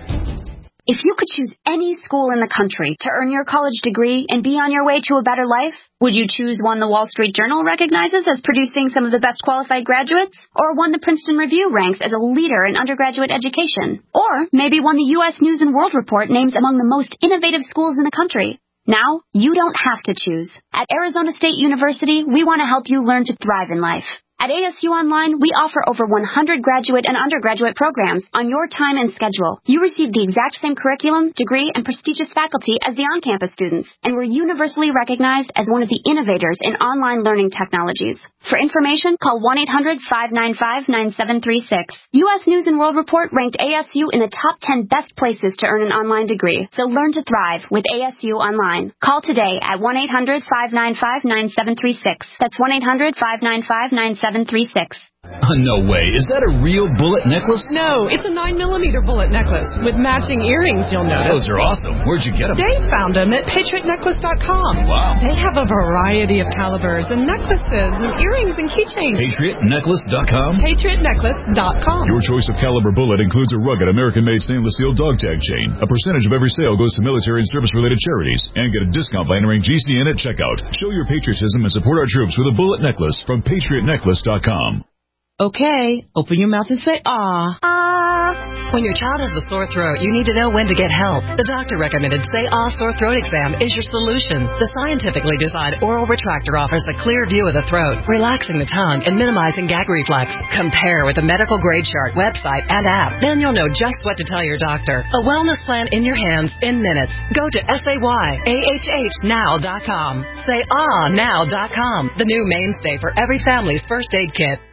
If you could choose any school in the country to earn your college degree and be on your way to a better life, would you choose one the Wall Street Journal recognizes as producing some of the best qualified graduates? Or one the Princeton Review ranks as a leader in undergraduate education? Or maybe one the U S News and World Report names among the most innovative schools in the country? Now, you don't have to choose. At Arizona State University, we want to help you learn to thrive in life. At A S U Online, we offer over one hundred graduate and undergraduate programs on your time and schedule. You receive the exact same curriculum, degree, and prestigious faculty as the on-campus students, and we're universally recognized as one of the innovators in online learning technologies. For information, call one eight hundred, five nine five, nine seven three six. U S News and World Report ranked A S U in the top ten best places to earn an online degree, so learn to thrive with A S U Online. Call today at one eight hundred, five nine five, nine seven three six. That's one eight hundred, five nine five, nine seven three six. Uh, no way. Is that a real bullet necklace? No, it's a nine millimeter bullet necklace with matching earrings, you'll notice. Those are awesome. Where'd you get them? Dave found them at Patriot Necklace dot com. Wow. They have a variety of calibers and necklaces and earrings and keychains. Patriot Necklace dot com? Patriot Necklace dot com. Your choice of caliber bullet includes a rugged American-made stainless steel dog tag chain. A percentage of every sale goes to military and service-related charities. And get a discount by entering G C N at checkout. Show your patriotism and support our troops with a bullet necklace from Patriot Necklace dot com. Okay, open your mouth and say ah. Ah. When your child has a sore throat, you need to know when to get help. The doctor recommended Say Ah Sore Throat Exam is your solution. The scientifically designed oral retractor offers a clear view of the throat, relaxing the tongue and minimizing gag reflex. Compare with the medical grade chart website and app. Then you'll know just what to tell your doctor. A wellness plan in your hands in minutes. Go to say ah now dot com. say ah now dot com, the new mainstay for every family's first aid kit.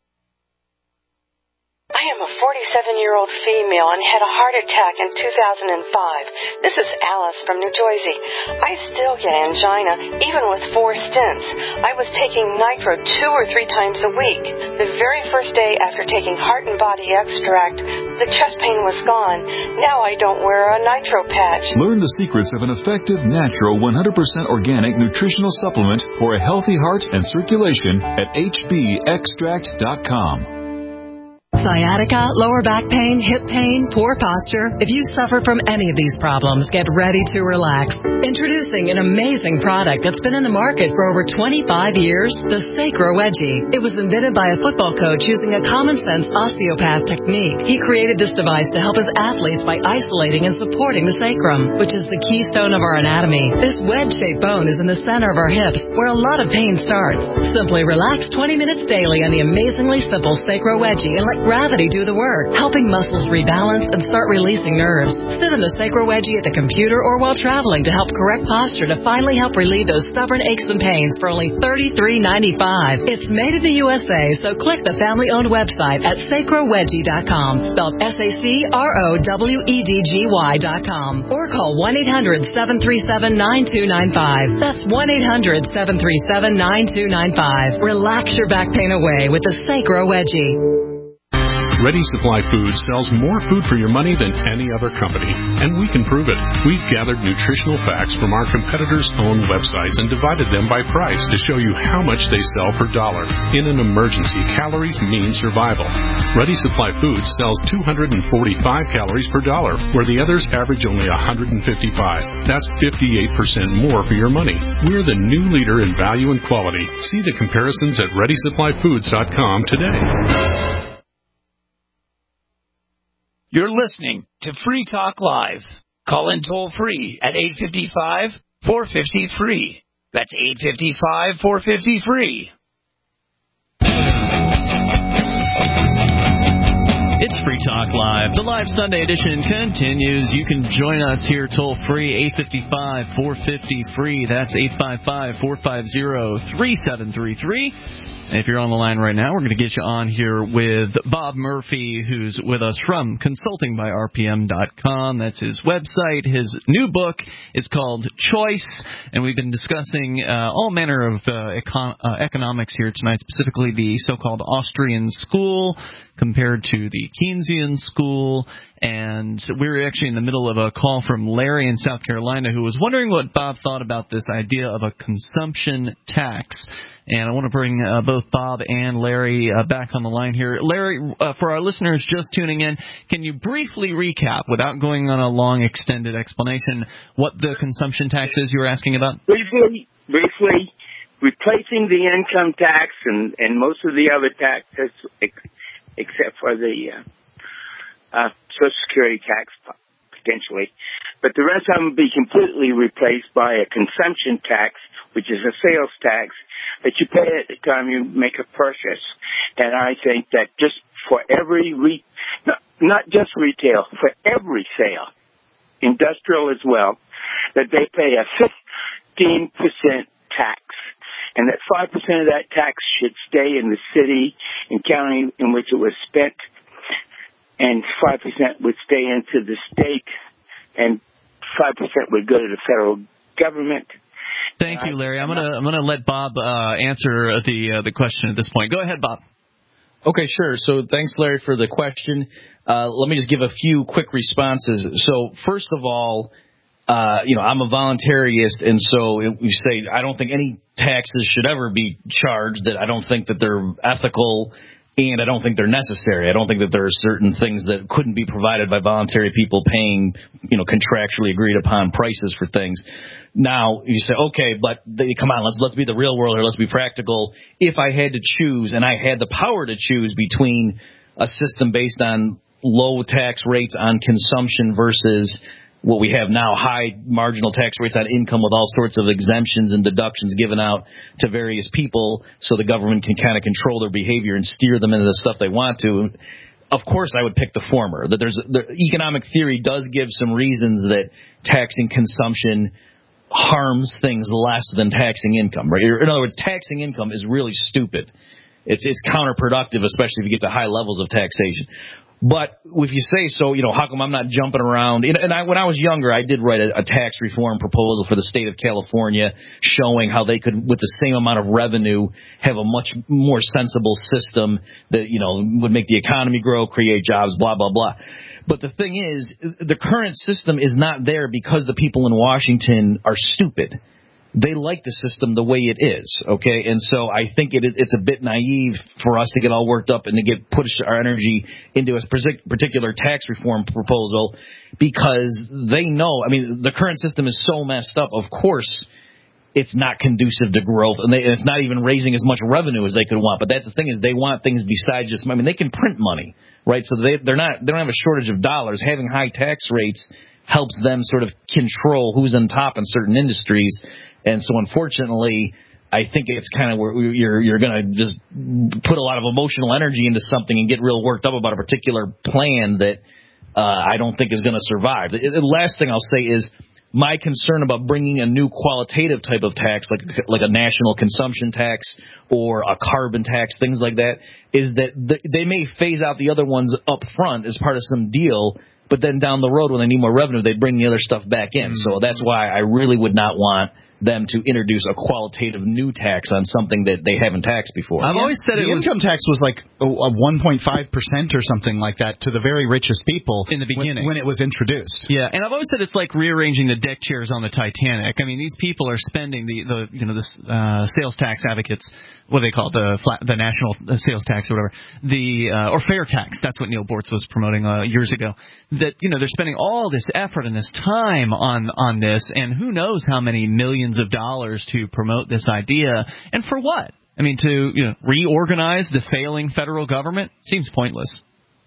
I am a forty-seven-year-old female and had a heart attack in two thousand five. This is Alice from New Jersey. I still get angina, even with four stents. I was taking nitro two or three times a week. The very first day after taking Heart and Body Extract, the chest pain was gone. Now I don't wear a nitro patch. Learn the secrets of an effective, natural, one hundred percent organic nutritional supplement for a healthy heart and circulation at h b extract dot com. Sciatica, lower back pain, hip pain, poor posture. If you suffer from any of these problems, get ready to relax. Introducing an amazing product that's been in the market for over twenty-five years, the Sacro Wedgie. It was invented by a football coach using a common-sense osteopath technique. He created this device to help his athletes by isolating and supporting the sacrum, which is the keystone of our anatomy. This wedge-shaped bone is in the center of our hips, where a lot of pain starts. Simply relax twenty minutes daily on the amazingly simple Sacro Wedgie and let gravity do the work, helping muscles rebalance and start releasing nerves. Sit in the Sacro Wedgie at the computer or while traveling to help correct posture to finally help relieve those stubborn aches and pains for only thirty-three ninety-five. It's made in the U S A, so click the family-owned website at sacro wedgie dot com, spelled S A C R O W E D G Y dot com, or call one eight hundred seven three seven nine two nine five. That's one eight hundred seven three seven nine two nine five. Relax your back pain away with the Sacro Wedgie. Ready Supply Foods sells more food for your money than any other company, and we can prove it. We've gathered nutritional facts from our competitors' own websites and divided them by price to show you how much they sell per dollar. In an emergency, calories mean survival. Ready Supply Foods sells two hundred forty-five calories per dollar, where the others average only one hundred fifty-five. That's fifty-eight percent more for your money. We're the new leader in value and quality. See the comparisons at ready supply foods dot com today. You're listening to Free Talk Live. Call in toll free at eight five five, four five zero, free. That's eight five five, four five zero, free. It's Free Talk Live. The live Sunday edition continues. You can join us here toll free, eight five five, four five zero, free. That's eight five five, four five zero, three seven three three. If you're on the line right now, we're going to get you on here with Bob Murphy, who's with us from consulting by R P M dot com. That's his website. His new book is called Choice, and we've been discussing uh, all manner of uh, econ- uh, economics here tonight, specifically the so-called Austrian school compared to the Keynesian school. And we were actually in the middle of a call from Larry in South Carolina, who was wondering what Bob thought about this idea of a consumption tax. And I want to bring uh, both Bob and Larry uh, back on the line here. Larry, uh, for our listeners just tuning in, can you briefly recap, without going on a long, extended explanation, what the consumption tax is you were asking about? Briefly, briefly, replacing the income tax and, and most of the other taxes, ex- except for the uh, uh, Social Security tax, potentially. But the rest of them will be completely replaced by a consumption tax, which is a sales tax that you pay at the time you make a purchase. And I think that just for every, re- not, not just retail, for every sale, industrial as well, that they pay a fifteen percent tax. And that five percent of that tax should stay in the city and county in which it was spent, and five percent would stay into the state, and five percent would go to the federal government. Thank you, Larry. I'm gonna I'm gonna let Bob uh, answer the uh, the question at this point. Go ahead, Bob. Okay, sure. So thanks, Larry, for the question. Uh, let me just give a few quick responses. So first of all, uh, you know, I'm a voluntarist, and so it, we say I don't think any taxes should ever be charged. That I don't think that they're ethical and I don't think they're necessary. I don't think that there are certain things that couldn't be provided by voluntary people paying, you know, contractually agreed upon prices for things. Now, you say, okay, but they, come on, let's let's be the real world here. Let's be practical. If I had to choose, and I had the power to choose between a system based on low tax rates on consumption versus what we have now, high marginal tax rates on income with all sorts of exemptions and deductions given out to various people so the government can kind of control their behavior and steer them into the stuff they want to, of course I would pick the former. That there's the economic theory does give some reasons that taxing consumption harms things less than taxing income, right? In other words, taxing income is really stupid. It's it's counterproductive, especially if you get to high levels of taxation. But if you say so, you know, how come I'm not jumping around? And I, when I was younger, I did write a, a tax reform proposal for the state of California showing how they could, with the same amount of revenue, have a much more sensible system that, you know, would make the economy grow, create jobs, blah, blah, blah. But the thing is, the current system is not there because the people in Washington are stupid. They like the system the way it is, okay? And so I think it, it's a bit naive for us to get all worked up and to get push our energy into a particular tax reform proposal because they know, I mean, the current system is so messed up, of course it's not conducive to growth, and, they, and it's not even raising as much revenue as they could want. But that's the thing is they want things besides just, I mean, they can print money, right? So they, they're not, they don't have a shortage of dollars. Having high tax rates helps them sort of control who's on top in certain industries. And so, unfortunately, I think it's kind of where you're you're going to just put a lot of emotional energy into something and get real worked up about a particular plan that uh, I don't think is going to survive. The, the last thing I'll say is my concern about bringing a new qualitative type of tax, like like a national consumption tax or a carbon tax, things like that, is that the, they may phase out the other ones up front as part of some deal, but then down the road when they need more revenue, they bring the other stuff back in. Mm-hmm. So that's why I really would not want them to introduce a qualitative new tax on something that they haven't taxed before. I've always said the it was, income tax was like a one point five percent or something like that to the very richest people in the beginning when, when it was introduced. Yeah, and I've always said it's like rearranging the deck chairs on the Titanic. I mean, these people are spending the, the you know the uh, sales tax advocates, what do they call it, the flat, the national sales tax or whatever, the uh, or fair tax. That's what Neil Bortz was promoting uh, years ago. That you know they're spending all this effort and this time on on this, and who knows how many millions of dollars to promote this idea, and for what? I mean, to you know reorganize the failing federal government seems pointless.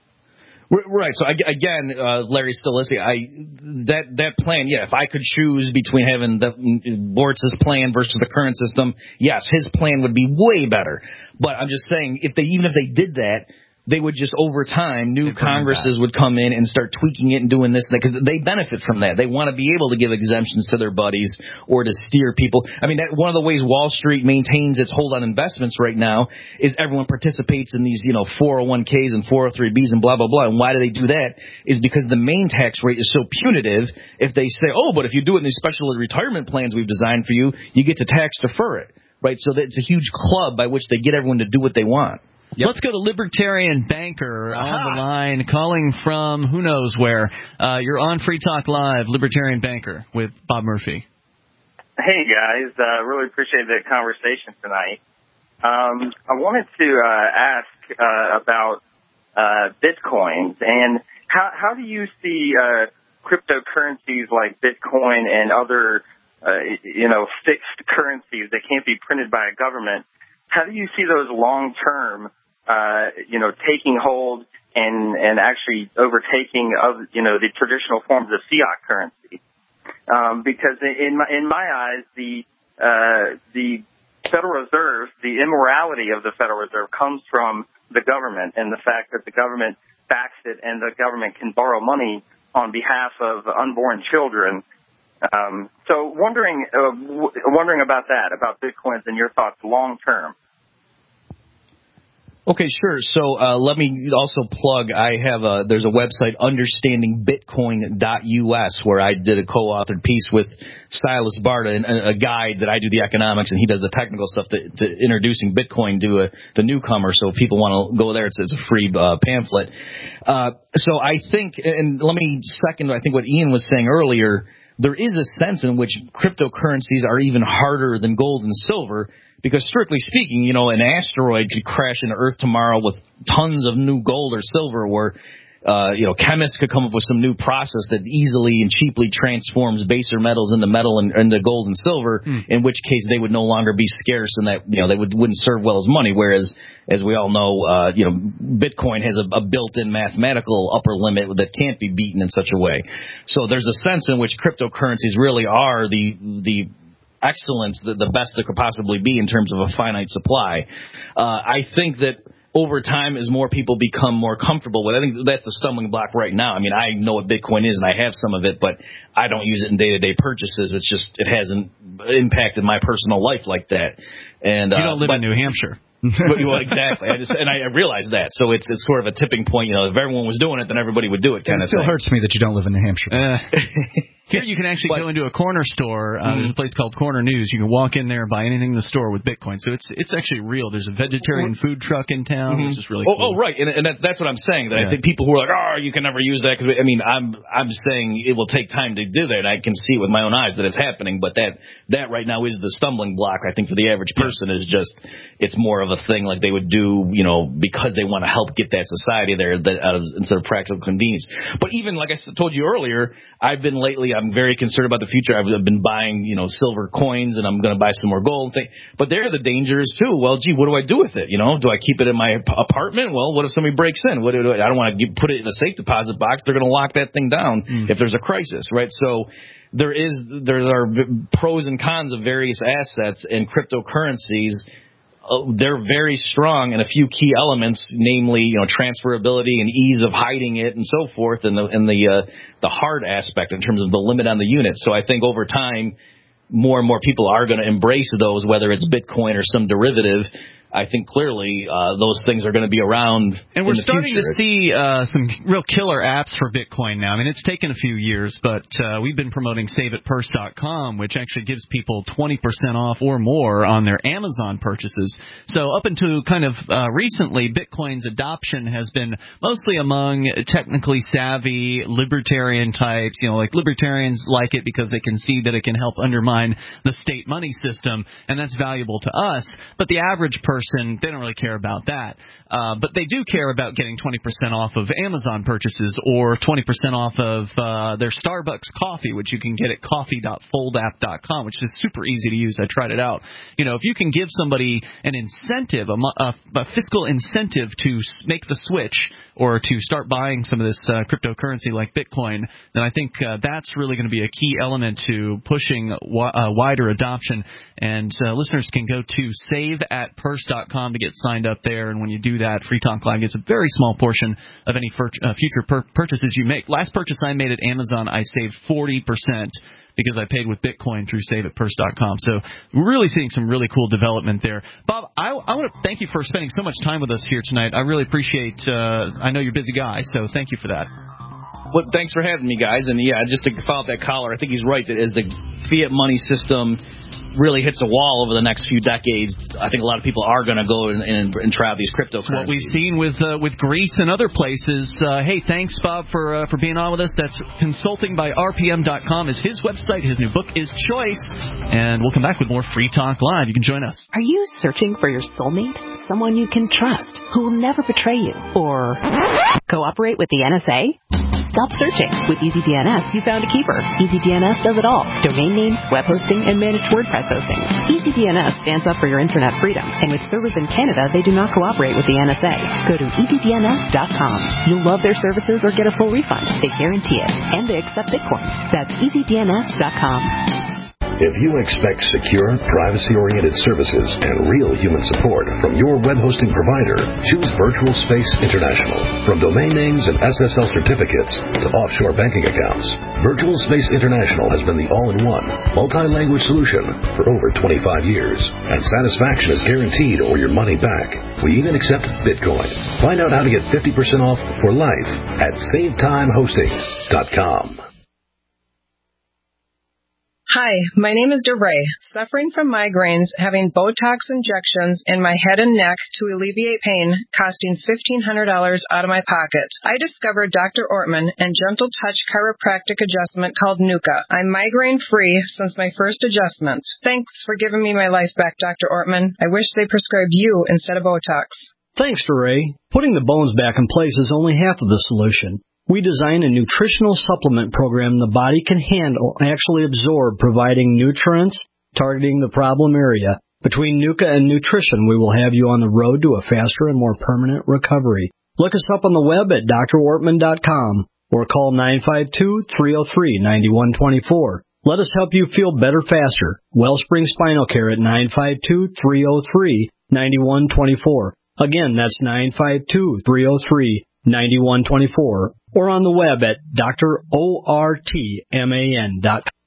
Right. So again, uh, Larry's still listening. I that that plan, yeah. If I could choose between having the Bortz's plan versus the current system, yes, his plan would be way better. But I'm just saying, if they even if they did that, they would just over time, new Congresses would come in and start tweaking it and doing this because they benefit from that. They want to be able to give exemptions to their buddies or to steer people. I mean, that, one of the ways Wall Street maintains its hold on investments right now is everyone participates in these, you know, four oh one k's and four oh three b's and blah, blah, blah. And why do they do that? Is because the main tax rate is so punitive. If they say, oh, but if you do it in these special retirement plans we've designed for you, you get to tax defer it, right? So that it's a huge club by which they get everyone to do what they want. Yep. Let's go to Libertarian Banker on the line, calling from who knows where. Uh, you're on Free Talk Live, Libertarian Banker with Bob Murphy. Hey, guys. Uh, really appreciate the conversation tonight. Um, I wanted to uh, ask uh, about uh, Bitcoins and how, how do you see uh, cryptocurrencies like Bitcoin and other, uh, you know, fixed currencies that can't be printed by a government? How do you see those long-term, uh, you know, taking hold and, and actually overtaking of, you know, the traditional forms of fiat currency? Um, because in my, in my eyes, the, uh, the Federal Reserve, the immorality of the Federal Reserve comes from the government and the fact that the government backs it and the government can borrow money on behalf of unborn children. Um, so wondering, uh, w- wondering about that, about Bitcoins and your thoughts long term. Okay, sure. So uh, let me also plug. I have a there's a website, understanding bitcoin dot U S, where I did a co-authored piece with Silas Barta, a, a guide that I do the economics and he does the technical stuff to, to introducing Bitcoin to a, the newcomer. So if people want to go there, it's, it's a free uh, pamphlet. Uh, so I think, and let me second, I think what Ian was saying earlier. there is a sense in which cryptocurrencies are even harder than gold and silver because, strictly speaking, you know, an asteroid could crash into Earth tomorrow with tons of new gold or silver where, uh, you know, chemists could come up with some new process that easily and cheaply transforms baser metals into metal and into gold and silver, mm. in which case they would no longer be scarce and that, you know, they would, wouldn't serve well as money. Whereas, as we all know, uh, you know, Bitcoin has a, a built-in mathematical upper limit that can't be beaten in such a way. So there's a sense in which cryptocurrencies really are the, the, excellence, the, the best that could possibly be in terms of a finite supply. Uh, I think that over time, as more people become more comfortable with it, I think that's the stumbling block right now. I mean, I know what Bitcoin is and I have some of it, but I don't use it in day-to-day purchases. It's just, it hasn't impacted my personal life like that. And, you don't uh, live but, in New Hampshire. well, exactly. I just and I realized that. So it's it's sort of a tipping point. You know, if everyone was doing it, then everybody would do it. Kind it of still thing. hurts me that you don't live in New Hampshire. Uh, here you can actually but, go into a corner store. Uh, mm-hmm. There's a place called Corner News. You can walk in there and buy anything in the store with Bitcoin. So it's it's actually real. There's a vegetarian food truck in town. Mm-hmm. It's just really oh, cool. Oh, right. And, and that's that's what I'm saying. That yeah. I think people who are like, oh, you can never use that because I mean, I'm I'm saying it will take time to do that. I can see it with my own eyes that it's happening. But that that right now is the stumbling block. I think for the average person yeah. is just it's more of a thing like they would do, you know, because they want to help get that society there that out of, instead of practical convenience. But even like I told you earlier, I've been lately, I'm very concerned about the future. I've been buying, you know, silver coins and I'm going to buy some more gold. Thing. But there are the dangers too. Well, gee, what do I do with it? You know, do I keep it in my apartment? Well, what if somebody breaks in? What do I, I don't want to get, put it in a safe deposit box. They're going to lock that thing down mm. if there's a crisis, right? So there is, there are pros and cons of various assets and cryptocurrencies. Uh, they're very strong in a few key elements, namely, you know, transferability and ease of hiding it and so forth, and the and the uh, the hard aspect in terms of the limit on the unit. So I think over time, more and more people are going to embrace those, whether it's Bitcoin or some derivative. I think clearly uh, those things are going to be around. And we're in the starting future. to see uh, some real killer apps for Bitcoin now. I mean, it's taken a few years, but uh, we've been promoting save at purse dot com, which actually gives people twenty percent off or more on their Amazon purchases. So up until kind of uh, recently, Bitcoin's adoption has been mostly among technically savvy libertarian types. You know, like libertarians like it because they can see that it can help undermine the state money system, and that's valuable to us. But the average person, they don't really care about that. Uh, but they do care about getting twenty percent off of Amazon purchases or twenty percent off of uh, their Starbucks coffee, which you can get at coffee dot fold app dot com, which is super easy to use. I tried it out. You know, if you can give somebody an incentive, a, a, a fiscal incentive to make the switch or to start buying some of this uh, cryptocurrency like Bitcoin, then I think uh, that's really going to be a key element to pushing w- uh, wider adoption. And uh, listeners can go to save at purse dot com to get signed up there. And when you do that, Free Talk Live gets a very small portion of any fur- uh, future pur- purchases you make. Last purchase I made at Amazon, I saved forty percent because I paid with Bitcoin through save at purse dot com. So we're really seeing some really cool development there. Bob, I, I want to thank you for spending so much time with us here tonight. I really appreciate uh, I know you're a busy guy, so thank you for that. Well, thanks for having me, guys. And, yeah, just to follow up that caller, I think he's right that as the fiat money system really hits a wall over the next few decades, I think a lot of people are going to go and, and, and try out these cryptocurrencies. What we've seen with uh, with Greece and other places. Uh, hey, thanks, Bob, for uh, for being on with us. That's consulting by R P M dot com is his website. His new book is Choice. And we'll come back with more Free Talk Live. You can join us. Are you searching for your soulmate? Someone you can trust, who will never betray you? Or cooperate with the N S A? Stop searching. With EasyDNS, you found a keeper. EasyDNS does it all. Domain names, web hosting, and managed WordPress hosting. EasyDNS stands up for your internet freedom, and with servers in Canada, they do not cooperate with the N S A. Go to easy D N S dot com. You'll love their services or get a full refund. They guarantee it, and they accept Bitcoin. That's easy D N S dot com. If you expect secure, privacy-oriented services and real human support from your web hosting provider, choose Virtual Space International. From domain names and S S L certificates to offshore banking accounts, Virtual Space International has been the all-in-one, multi-language solution for over twenty-five years. And satisfaction is guaranteed or your money back. We even accept Bitcoin. Find out how to get fifty percent off for life at save time hosting dot com. Hi, my name is DeRay, suffering from migraines, having Botox injections in my head and neck to alleviate pain, costing fifteen hundred dollars out of my pocket. I discovered Doctor Ortman and Gentle Touch chiropractic adjustment called Nuka. I'm migraine-free since my first adjustment. Thanks for giving me my life back, Doctor Ortman. I wish they prescribed you instead of Botox. Thanks, DeRay. Putting the bones back in place is only half of the solution. We design a nutritional supplement program the body can handle and actually absorb, providing nutrients, targeting the problem area. Between Nuka and nutrition, we will have you on the road to a faster and more permanent recovery. Look us up on the web at D R ortman dot com or call nine five two, three oh three, nine one two four. Let us help you feel better faster. Wellspring Spinal Care at nine five two, three oh three, nine one two four. Again, that's nine five two, three oh three, nine one two four. Or on the web at D R ortman dot com.